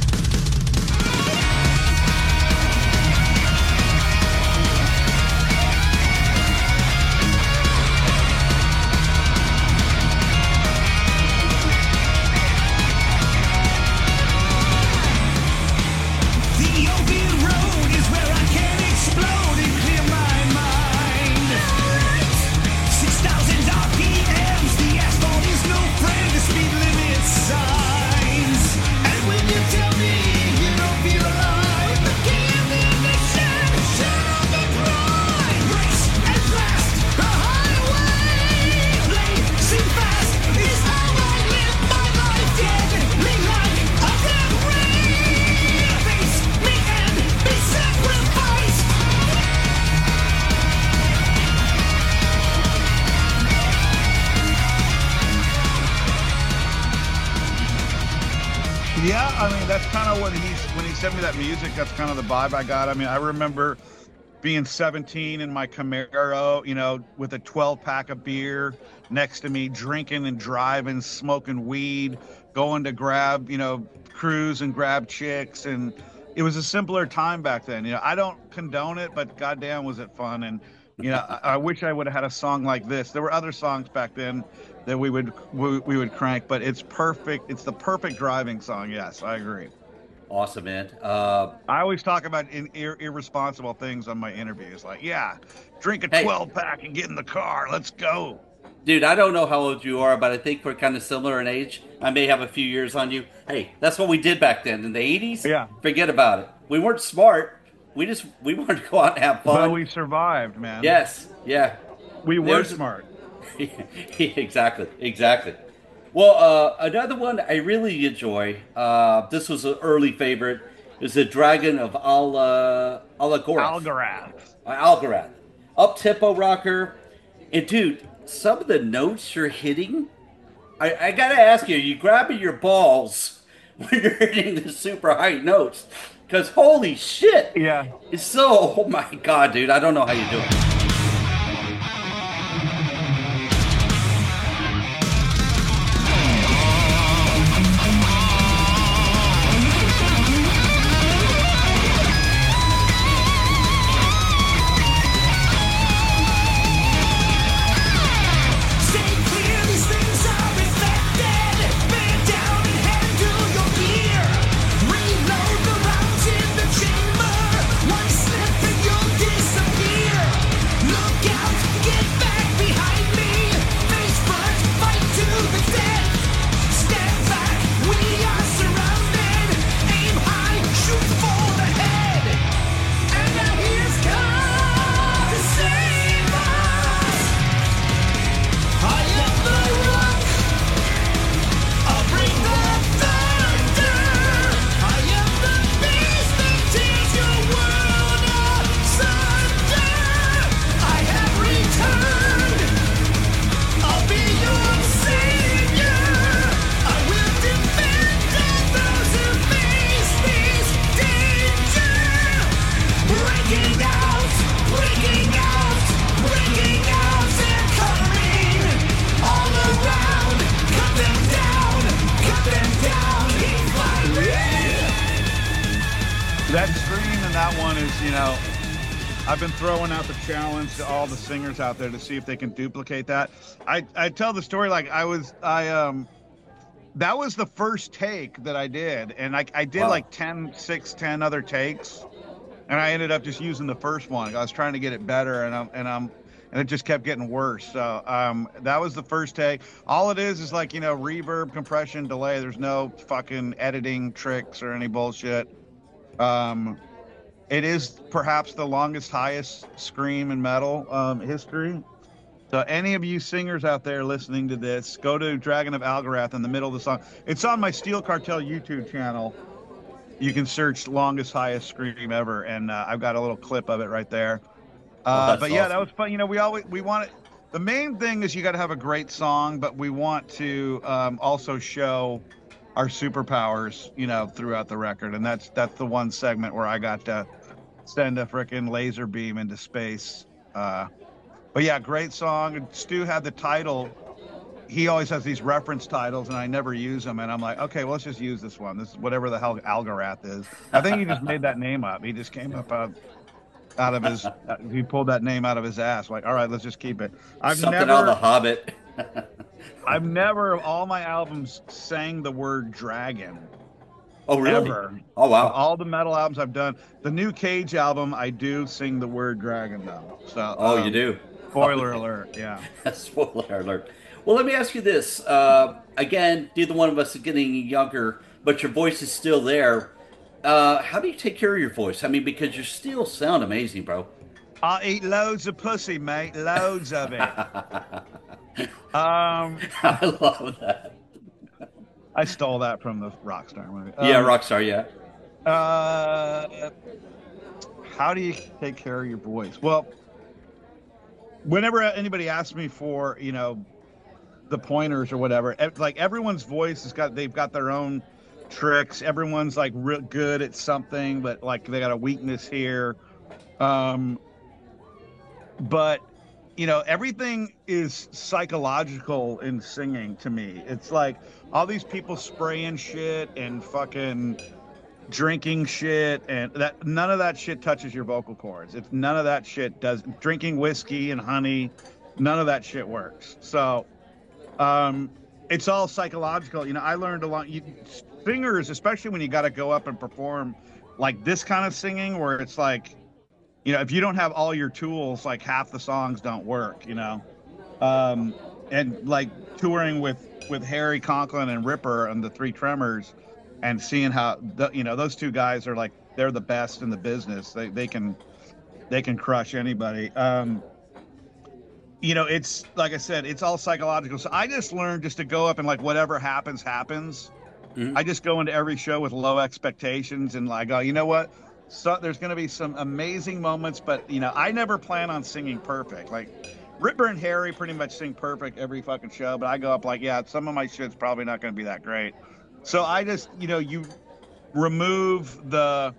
The open road is where I can explode and clear my mind. six thousand R P Ms, the asphalt is no friend to speed limit signs. And when you tell me you don't feel alive, the game in the shed, shut up the grind. Race and blast the highway. Blazing fast is how I live my life. Deadly like a dead ray. Face me and be sacrificed. Yeah, I mean that's kind of what he's when he sent me that music. That's kind of the vibe I got. I mean, I remember being seventeen in my Camaro, you know, with a twelve pack of beer next to me, drinking and driving, smoking weed, going to grab, you know, cruise and grab chicks. And it was a simpler time back then. You know, I don't condone it, but goddamn was it fun. And, you know, I, I wish I would have had a song like this. There were other songs back then that we would we, we would crank, but it's perfect. It's the perfect driving song. Yes, I agree. Awesome, man. Uh, I always talk about in, ir- irresponsible things on my interviews. Like, yeah, drink a Hey. twelve pack and get in the car. Let's go. dude, I don't know how old you are, but I think we're kind of similar in age. I may have a few years on you. Hey, that's what we did back then in the eighties. Yeah. Forget about it. We weren't smart. We just we wanted to go out and have But fun. we survived, man. Yes. Yeah. We were There's- smart. exactly, exactly. Well, uh, another one I really enjoy. Uh, this was an early favorite. Is the Dragon of Al uh, Alagorath. Algarath. Uh, Algorath. Up tempo rocker, and dude, some of the notes you're hitting. I, I gotta ask you, are you grabbing your balls when you're hitting the super high notes? Because holy shit, Yeah. it's so. Oh my god, dude, I don't know how you do it. Stay clear, these things are infected. Man down and handle your gear. Reload the rounds in the chamber. One slip and you'll disappear. Look out, get back behind me. Face first, fight to the death. Step back, we are surrounded. Aim high, shoot for the head. And now here's God to save us. I am the rock. I'll bring the thunder. I am the beast that tears your world asunder. I have returned. I'll be your savior. I will defend all those who face this danger. Breaking out, breaking out, breaking out, they're coming all around. Cut them down, cut them down, keep fighting. That scream and that one is, you know, I've been throwing out the challenge to all the singers out there to see if they can duplicate that. I, I tell the story like I was, I, um, that was the first take that I did. And I, I did Wow. like ten, six, ten other takes. And I ended up just using the first one. I was trying to get it better and I'm, and I'm, and it just kept getting worse. So, um, that was the first take. All it is is like, you know, reverb, compression, delay. There's no fucking editing tricks or any bullshit. Um, it is perhaps the longest, highest scream in metal um, history. So any of you singers out there listening to this, go to Dragon of Algorath in the middle of the song. It's on my Steel Cartel YouTube channel. You can search longest, highest scream ever, and uh, I've got a little clip of it right there. Uh, that's but yeah, that awesome. was fun. You know, we always we want it. The main thing is you got to have a great song, but we want to um, also show our superpowers, you know, throughout the record, and that's that's the one segment where I got to send a freaking laser beam into space. Uh, but yeah, great song. And Stu had the title. He always has these reference titles, and I never use them. And I'm like, okay, well, let's just use this one. This is whatever the hell Algorath is. I think he just made that name up. He just came up out, out of his. Uh, he pulled that name out of his ass. Like, all right, let's just keep it. I've Something never. out of the Hobbit. I've never, all my albums sang the word dragon. Oh really? Ever. Oh wow. All the metal albums I've done. The new Cage album, I do sing the word dragon though. So. Oh, um, you do. Spoiler alert. Yeah. Spoiler alert. Well, let me ask you this. Uh, again, neither one of us is getting younger, but your voice is still there. Uh, how do you take care of your voice? I mean, because you still sound amazing, bro. I eat loads of pussy, mate. Loads of it. um, I love that. I stole that from the Rockstar movie. Yeah, Um, Rockstar, yeah. Uh, how do you take care of your voice? Well, whenever anybody asks me for, you know, the pointers or whatever, ev- like everyone's voice has got, they've got their own tricks. Everyone's like real good at something, but like they got a weakness here. Um, but you know, everything is psychological in singing to me. It's like all these people spraying shit and fucking drinking shit, and that none of that shit touches your vocal cords. It's none of that shit does. Drinking whiskey and honey, none of that shit works. So, um, it's all psychological. You know, I learned a lot. You, singers, especially when you got to go up and perform like this kind of singing, where it's like, you know, if you don't have all your tools, like half the songs don't work, you know. Um, and like touring with, with Harry Conklin and Ripper and the Three Tremors and seeing how, the, you know, those two guys are like, they're the best in the business. They, they can, they can crush anybody. Um, you know, it's, like I said, it's all psychological. So I just learned just to go up and like, whatever happens, happens. Mm-hmm. I just go into every show with low expectations and like, oh, you know what? So there's going to be some amazing moments, but you know, I never plan on singing perfect. Like Ripper and Harry pretty much sing perfect every fucking show, but I go up like, yeah, some of my shit's probably not going to be that great. So I just, you know, you remove the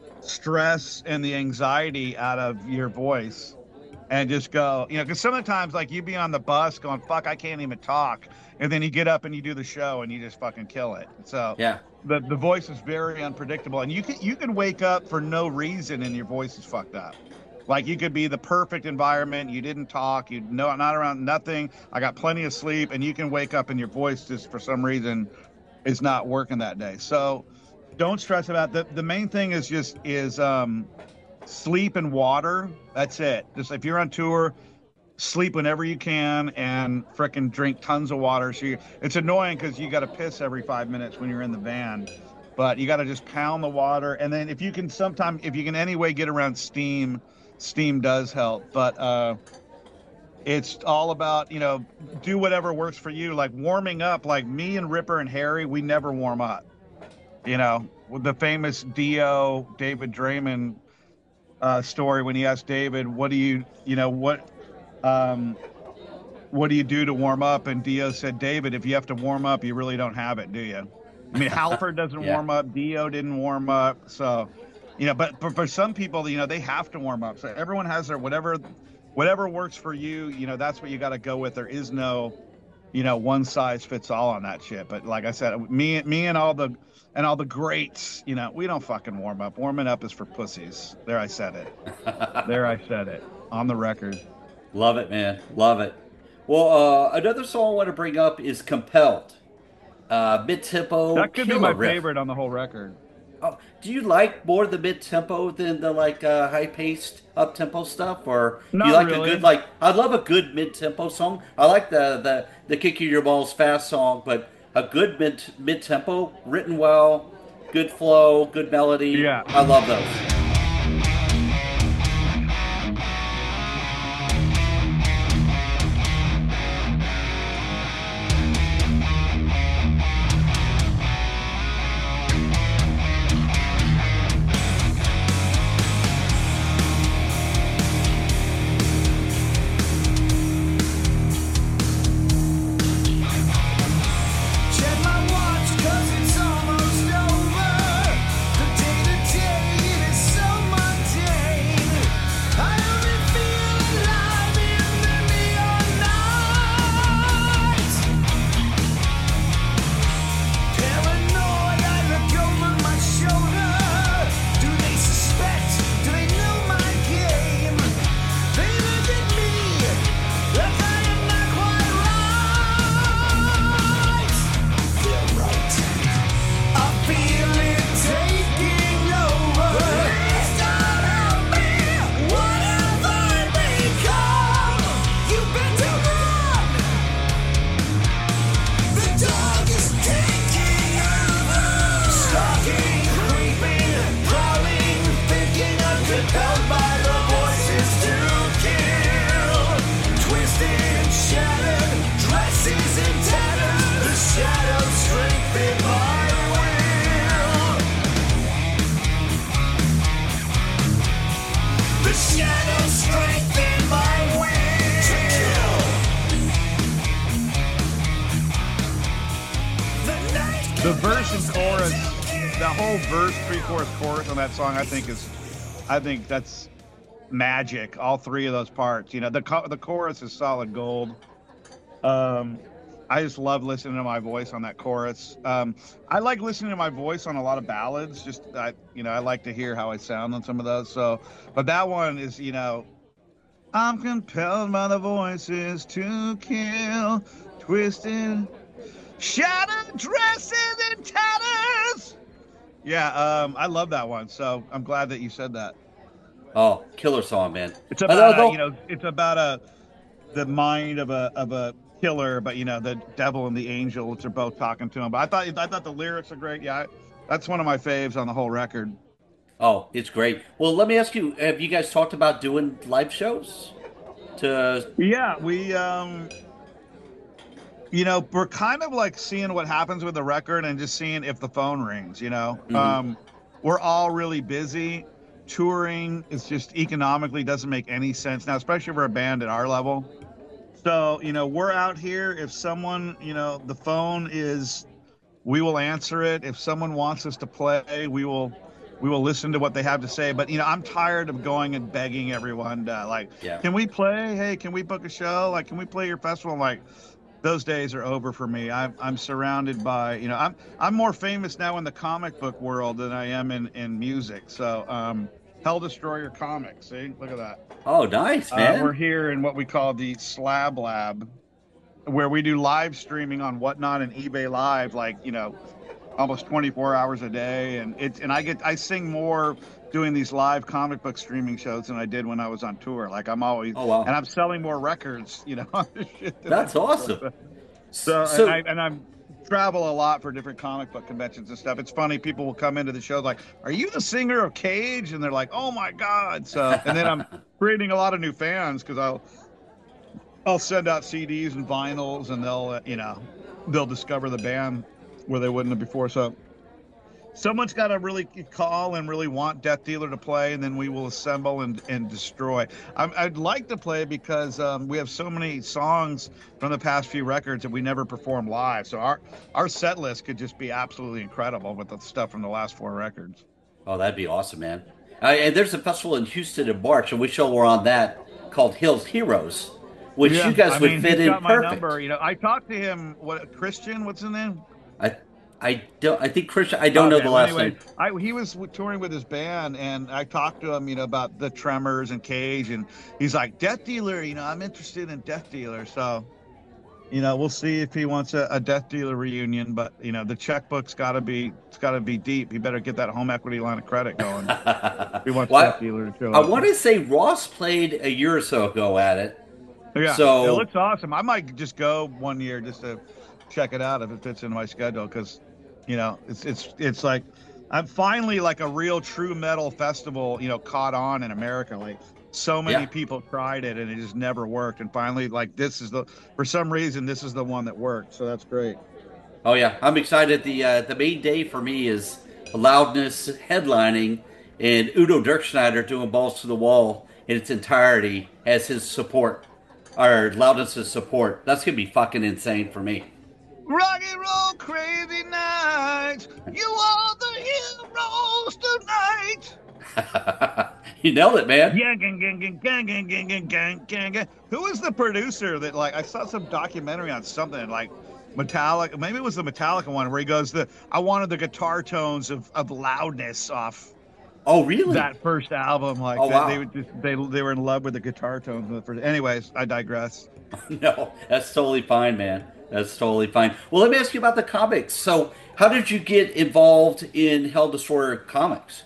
stress and the anxiety out of your voice and just go, you know, because sometimes like you be on the bus going, fuck, I can't even talk. And then you get up and you do the show and you just fucking kill it. So yeah. The the voice is very unpredictable, and you can you can wake up for no reason and your voice is fucked up. Like you could be the perfect environment, you didn't talk, you know, not around nothing. I got plenty of sleep, and you can wake up and your voice just for some reason is not working that day. So don't stress about it. The the main thing is just is um, sleep and water. That's it. Just if you're on tour, sleep whenever you can and frickin' drink tons of water. So you, it's annoying because you got to piss every five minutes when you're in the van, but you got to just pound the water. And then if you can sometime, if you can anyway get around steam, steam does help. But uh, it's all about, you know, do whatever works for you. Like warming up, like me and Ripper and Harry, we never warm up. You know, with the famous Dio, David Draymond uh, story when he asked David, what do you, you know, what, Um, what do you do to warm up? And Dio said, David, if you have to warm up, you really don't have it, do you? I mean, Halford doesn't yeah. warm up. Dio didn't warm up. So, you know, but, but for some people, you know, they have to warm up. So everyone has their whatever, whatever works for you. You know, that's what you got to go with. There is no, you know, one size fits all on that shit. But like I said, me, me and all the, and all the greats, you know, we don't fucking warm up. Warming up is for pussies. There, I said it. There, I said it on the record. Love it, man. Love it. Well, uh, another song I want to bring up is Compelled. Uh, mid-tempo. That could be my riff. favorite on the whole record. Oh, do you like more the mid-tempo than the like uh, high-paced, up-tempo stuff? Or Not do you like really. a good, like, I love a good mid-tempo song. I like the, the, the Kicking Your Balls fast song, but a good mid, mid-tempo, written well, good flow, good melody. Yeah. I love those. The verse and chorus, the whole verse, pre-chorus, chorus on that song, I think is, I think that's magic. All three of those parts. You know, the co- the chorus is solid gold. Um, I just love listening to my voice on that chorus. Um, I like listening to my voice on a lot of ballads. Just I, you know, I like to hear how I sound on some of those. So, but that one is, you know, I'm compelled by the voices to kill, twisted, shattered dresses in tatters. Yeah, um, I love that one. So I'm glad that you said that. Oh, killer song, man. It's about Although- a, you know, it's about a the mind of a of a killer, but you know, the devil and the angel, which are both talking to him. But I thought I thought the lyrics are great. Yeah, I, that's one of my faves on the whole record. Oh, it's great. Well, let me ask you: have you guys talked about doing live shows? To Yeah, we um you know, we're kind of like seeing what happens with the record and just seeing if the phone rings, you know. Mhm. Um we're all really busy. Touring is just economically doesn't make any sense now, especially for a band at our level. So, you know, we're out here. If someone, you know, the phone is, we will answer it. If someone wants us to play, we will we will listen to what they have to say. But, you know, I'm tired of going and begging everyone to, like, Yeah. can we play? Hey, can we book a show? Like, can we play your festival? Like, those days are over for me. I'm I'm surrounded by, you know, I'm I'm more famous now in the comic book world than I am in in music. So, um, Hell Destroyer Comics. See, look at that. oh, nice, Uh, man. we're here in what we call the Slab Lab, where we do live streaming on Whatnot and eBay Live, like, you know, almost twenty-four hours a day. And it's and I get I sing more doing these live comic book streaming shows than I did when I was on tour. Like, I'm always Oh, wow. and I'm selling more records, you know. on this shit than That's I do. awesome. So, So- and I and I'm travel a lot for different comic book conventions and stuff. It's funny, people will come into the show like, "Are you the singer of Cage?" And they're like, "Oh my god!" So, and then I'm creating a lot of new fans because I'll I'll send out C Ds and vinyls, and they'll uh, you know they'll discover the band where they wouldn't have before. So, someone's got to really call and really want Death Dealer to play, and then we will assemble and, and destroy. I'm, I'd like to play because um, we have so many songs from the past few records that we never performed live. So our our set list could just be absolutely incredible with the stuff from the last four records. Oh, that'd be awesome, man. Uh, and there's a festival in Houston in March, and we show we're on that called Hills Heroes, which Yeah, you guys I would mean, fit he's in got perfect. my number. You know, I talked to him. What Christian? What's his name? I, I don't. I think Christian. I don't know Okay, the well, last anyway, name. I, he was touring with his band, and I talked to him, you know, about the Tremors and Cage, and he's like, Death Dealer, you know, I'm interested in Death Dealer. So, you know, we'll see if he wants a, a Death Dealer reunion, but you know, the checkbook's got to be, it's got to be deep. He better get that home equity line of credit going. If he wants Well, Death Dealer to show I up. want to say Ross played a year or so ago at it. Yeah, so- it looks awesome. I might just go one year just to check it out if it fits into my schedule, because, you know, it's it's it's like I'm finally like a real true metal festival, you know, caught on in America. Like, so many Yeah. people tried it and it just never worked, and finally, like, this is the for some reason this is the one that worked. So that's great. Oh yeah, I'm excited. The uh, the main day for me is Loudness headlining and Udo Dirkschneider doing Balls to the Wall in its entirety as his support, or Loudness's support. That's gonna be fucking insane for me. Rock and roll crazy nights, you are the heroes tonight. You nailed it, man. Yeah, gang, gang, gang, gang, gang, gang, gang, gang, gang, gang. Who is the producer that, like, I saw some documentary on something like Metallica, maybe it was the Metallica one where he goes, the I wanted the guitar tones of, of Loudness off Oh really? that first album. Like, Oh, they, wow. they, would just, they, they were in love with the guitar tones of the first. Anyways, I digress. No, that's totally fine, man. That's totally fine. Well, let me ask you about the comics. So, how did you get involved in Hell Destroyer Comics?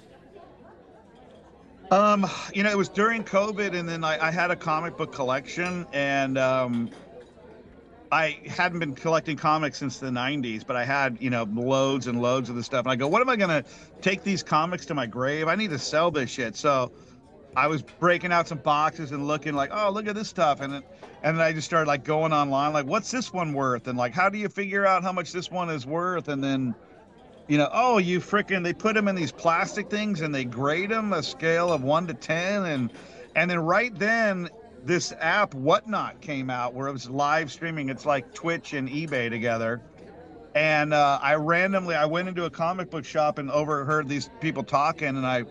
Um, you know, it was during COVID, and then I, I had a comic book collection, and um, I hadn't been collecting comics since the nineties, but I had, you know, loads and loads of the stuff. And I go, what am I going to take these comics to my grave? I need to sell this shit. So I was breaking out some boxes and looking like, oh, look at this stuff. And then, and then I just started like going online, like, what's this one worth? And like, how do you figure out how much this one is worth? And then, you know, oh, you frickin', they put them in these plastic things and they grade them a scale of one to ten. And, and then right then, this app Whatnot came out where it was live streaming. It's like Twitch and eBay together. And uh, I randomly, I went into a comic book shop and overheard these people talking, and I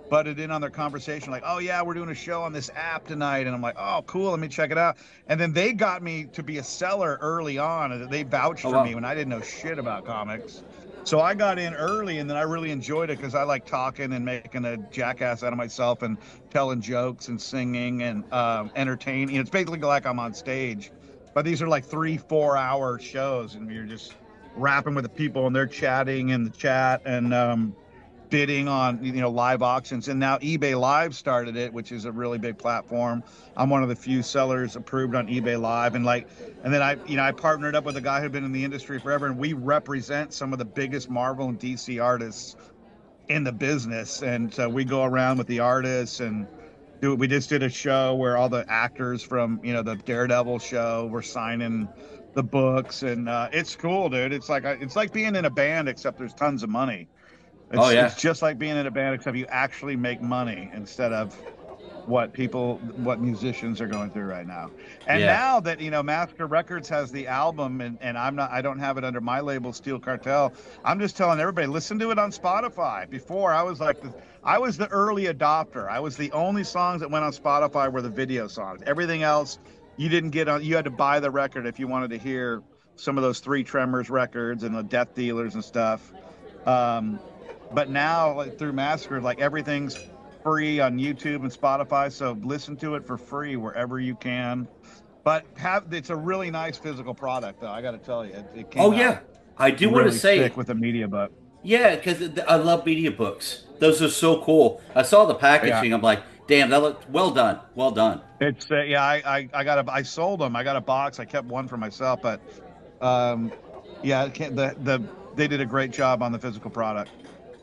butted in on their conversation, like, oh yeah, we're doing a show on this app tonight, and I'm like, oh cool, let me check it out. And then they got me to be a seller early on, and they vouched Oh, for wow. me when I didn't know shit about comics. So I got in early, and then I really enjoyed it because I like talking and making a jackass out of myself and telling jokes and singing and um, entertaining. It's basically like I'm on stage, but these are like three, four hour shows, and you're just rapping with the people, and they're chatting in the chat and um, bidding on, you know, live auctions. And now eBay Live started it, which is a really big platform. I'm one of the few sellers approved on eBay Live, and like, and then I, you know, I partnered up with a guy who'd been in the industry forever, and we represent some of the biggest Marvel and D C artists in the business. And so we go around with the artists and do. We just did a show where all the actors from, you know, the Daredevil show were signing the books, and uh, it's cool, dude. It's like it's like being in a band, except there's tons of money. It's, Oh, yeah. it's just like being in a band, except you actually make money instead of what people, what musicians are going through right now. And Yeah. now that, you know, Master Records has the album, and, and I'm not, I don't have it under my label, Steel Cartel. I'm just telling everybody, listen to it on Spotify. Before, I was like, the, I was the early adopter. I was the only songs that went on Spotify were the video songs. Everything else, you didn't get on. You had to buy the record if you wanted to hear some of those Three Tremors records and the Death Dealers and stuff. Um, But now, like, through Massacre, like everything's free on YouTube and Spotify, so listen to it for free wherever you can. But have it's a really nice physical product, though. I got to tell you, it, it came Oh out yeah, I do really want to say, thick with a media book. yeah, because I love media books. Those are so cool. I saw the packaging. Yeah. I'm like, damn, that looked well done. Well done. It's uh, yeah, I, I I got a I sold them. I got a box. I kept one for myself, but um, yeah, it can't, the the they did a great job on the physical product.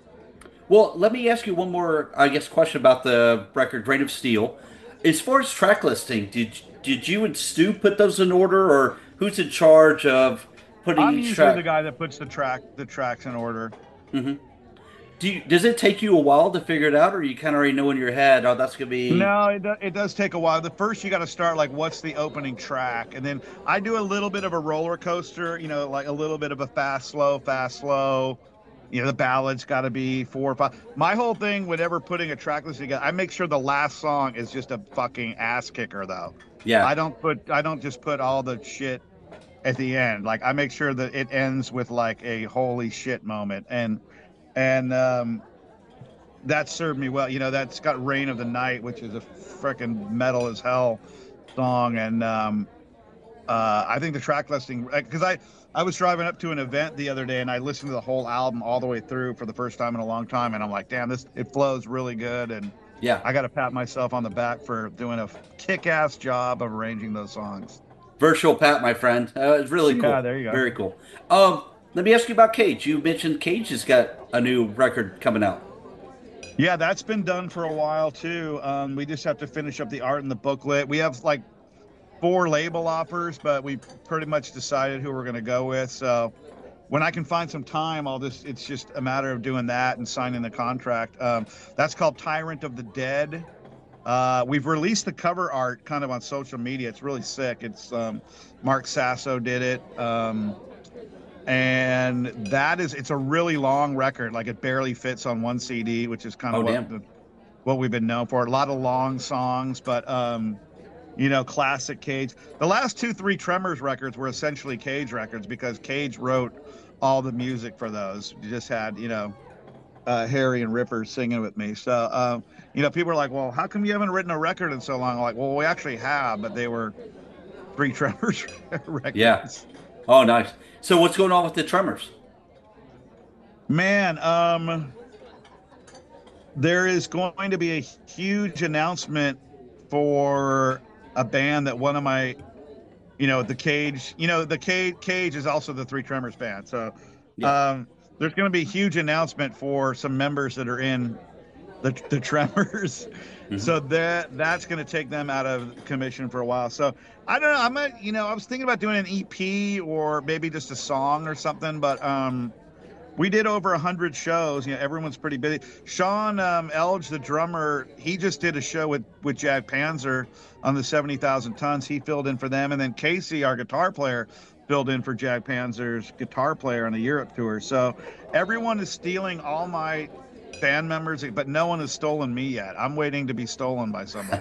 Well, let me ask you one more, I guess, question about the record Grain of Steel. As far as track listing, did did you and Stu put those in order, or who's in charge of putting I'm each usually track? the guy that puts the track the tracks in order. Do you, does it take you a while to figure it out, or you kind of already know in your head, oh, that's gonna be? No, it, do, it does take a while. The first you got to start like, what's the opening track, and then I do a little bit of a roller coaster. You know, like a little bit of a fast, slow, fast, slow. You know, the ballad's got to be four or five. My whole thing, whenever putting a track list together, I make sure the last song is just a fucking ass kicker, though. Yeah. I don't put, I don't just put all the shit at the end. Like I make sure that it ends with like a holy shit moment, and and um, that served me well. You know, that's got Reign of the Night, which is a freaking metal as hell song, and um, uh, I think the track listing, because I. I was driving up to an event the other day, and I listened to the whole album all the way through for the first time in a long time, and I'm like, damn, this it flows really good, and Yeah. I got to pat myself on the back for doing a kick-ass job of arranging those songs. Virtual Pat, my friend. Uh, it's really cool. Yeah, there you go. Very cool. Um, let me ask you about Cage. You mentioned Cage has got a new record coming out. Yeah, that's been done for a while too. Um, we just have to finish up the art and the booklet. We have like four label offers, but we pretty much decided who we're going to go with. So when I can find some time, I'll just, it's just a matter of doing that and signing the contract. Um, that's called Tyrant of the Dead. Uh, we've released the cover art kind of on social media. It's really sick. It's um, Mark Sasso did it. Um, and that is, it's a really long record. Like it barely fits on one C D, which is kind of Oh, what, damn. the, what we've been known for. A lot of long songs, but um, you know, classic Cage. The last two, three Tremors records were essentially Cage records because Cage wrote all the music for those. You just had, you know, uh, Harry and Ripper singing with me. So, um, you know, people are like, well, how come you haven't written a record in so long? I'm like, well, we actually have, but they were three Tremors records. Yeah. Oh, nice. So what's going on with the Tremors? Man, um, there is going to be a huge announcement for a band that one of my, you know, the Cage, you know, the Cage, Cage is also the Three Tremors band. So Yeah. um, there's going to be a huge announcement for some members that are in the, the Tremors. Mhm. So that that's going to take them out of commission for a while. So I don't know. I'm a, you know, I was thinking about doing an E P or maybe just a song or something, but um, we did over a hundred shows. You know, everyone's pretty busy. Sean um, Elge, the drummer, he just did a show with with Jag Panzer on the seventy thousand tons. He filled in for them, and then Casey, our guitar player, filled in for Jag Panzer's guitar player on the Europe tour. So everyone is stealing all my band members, but no one has stolen me yet. I'm waiting to be stolen by somebody.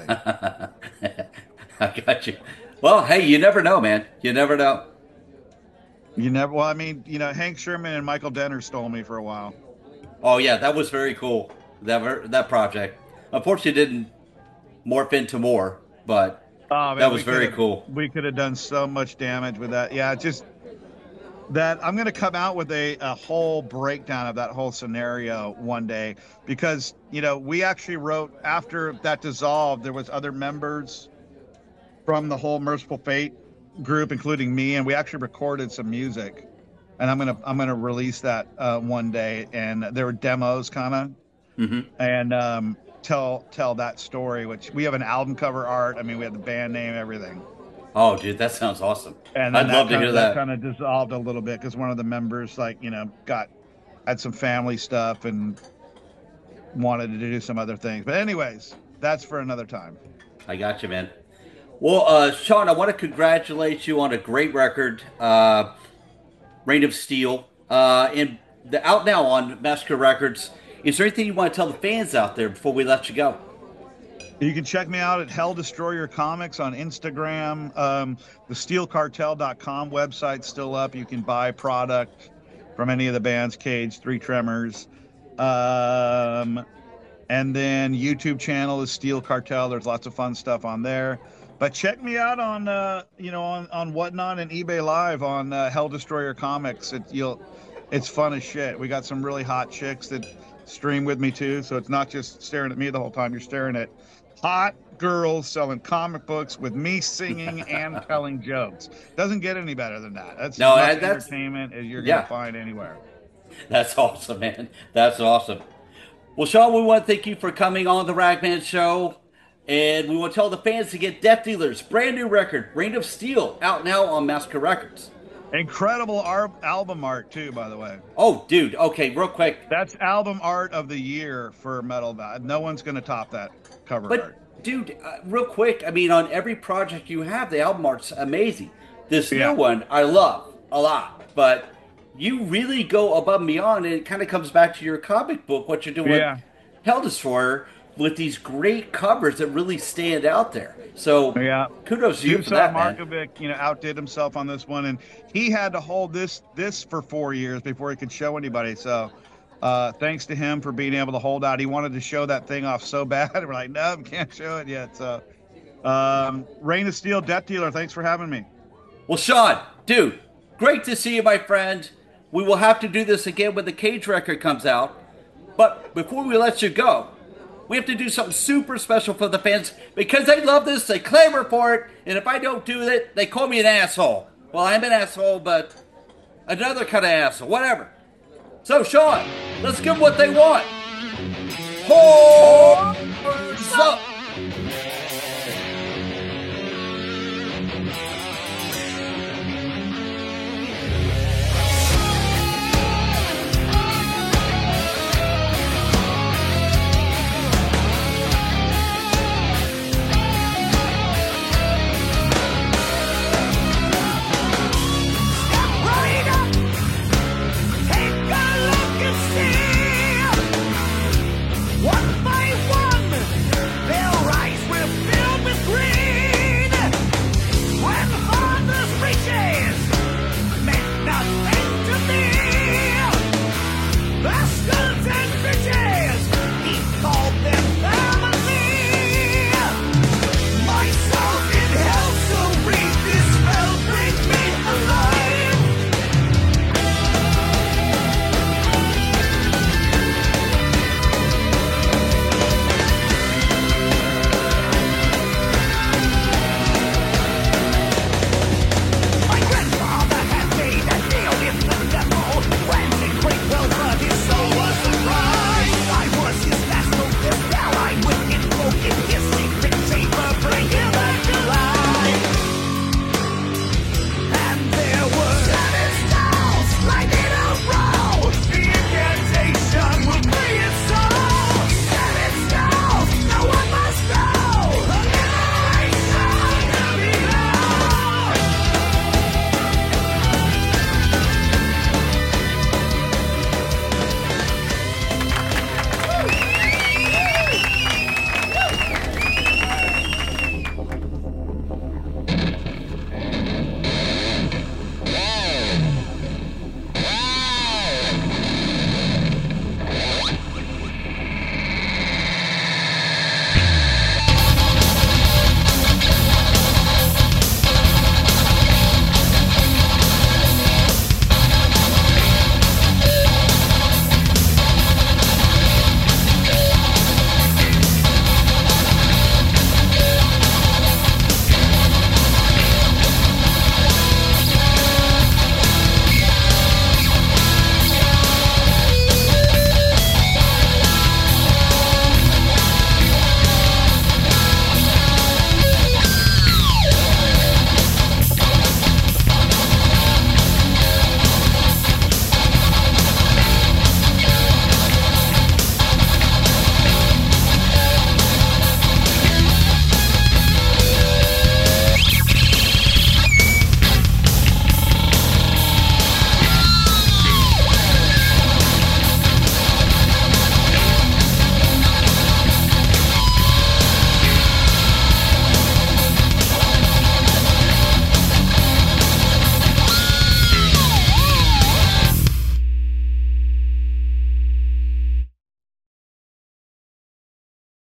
I got you. Well, hey, you never know, man. You never know. You never. Well, I mean, you know, Hank Sherman and Michael Denner stole me for a while. Oh yeah, that was very cool. That ver- that project. Unfortunately, it didn't morph into more, but Oh, man, that was we very could've- cool. We could have done so much damage with that. Yeah, it's just that I'm going to come out with a, a whole breakdown of that whole scenario one day, because, you know, we actually wrote after that dissolved, there was other members from the whole Merciful Fate group, including me, and we actually recorded some music, and I'm going to, I'm going to release that uh, one day. And there were demos kind of, hmm and um, tell, tell that story, which we have an album cover art. I mean, we have the band name, everything. Oh, dude, that sounds awesome. And I'd then love to kinda, hear that. kind of dissolved a little bit because one of the members, like, you know, got had some family stuff and wanted to do some other things. But anyways, that's for another time. I got you, man. Well, uh, Sean, I want to congratulate you on a great record, uh, Reign of Steel, uh, and the out now on Massacre Records. Is there anything you want to tell the fans out there before we let you go? You can check me out at Hell Destroyer Comics on Instagram. Um, the steel cartel dot com website's still up. You can buy product from any of the bands, Cage, Three Tremors. Um, and then YouTube channel is Steel Cartel. There's lots of fun stuff on there. But check me out on, uh, you know, on, on Whatnot and eBay Live on uh, Hell Destroyer Comics. It, you'll, it's fun as shit. We got some really hot chicks that stream with me too. So it's not just staring at me the whole time. You're staring at hot girls selling comic books with me singing and telling jokes. Doesn't get any better than that. That's No, as much that's- entertainment as you're yeah. gonna find anywhere. That's awesome, man. That's awesome. Well, Sean, we want to thank you for coming on the Ragman Show. And we want to tell the fans to get Death Dealer's brand new record, Reign of Steel, out now on Massacre Records. Incredible ar- album art too, by the way. Oh, dude. Okay, real quick. That's album art of the year for metal. Ba- No one's gonna top that cover But, art. dude, uh, real quick. I mean, on every project you have, the album art's amazing. This Yeah. new one, I love a lot. But you really go above and beyond, and it kind of comes back to your comic book, what you're doing Yeah. with Hell Destroyer, with these great covers that really stand out there. So, Yeah. kudos to you for Yusuf that, man. Markovic, you know, outdid himself on this one, and he had to hold this this for four years before he could show anybody. So, uh, thanks to him for being able to hold out. He wanted to show that thing off so bad. We're like, no, we can't show it yet. So, um, Reign of Steel, Death Dealer, thanks for having me. Well, Sean, dude, great to see you, my friend. We will have to do this again when the Cage record comes out. But before we let you go, we have to do something super special for the fans because they love this, they clamor for it, and if I don't do it, they call me an asshole. Well, I'm an asshole, but another kind of asshole, whatever. So, Sean, let's give them what they want. Horns up!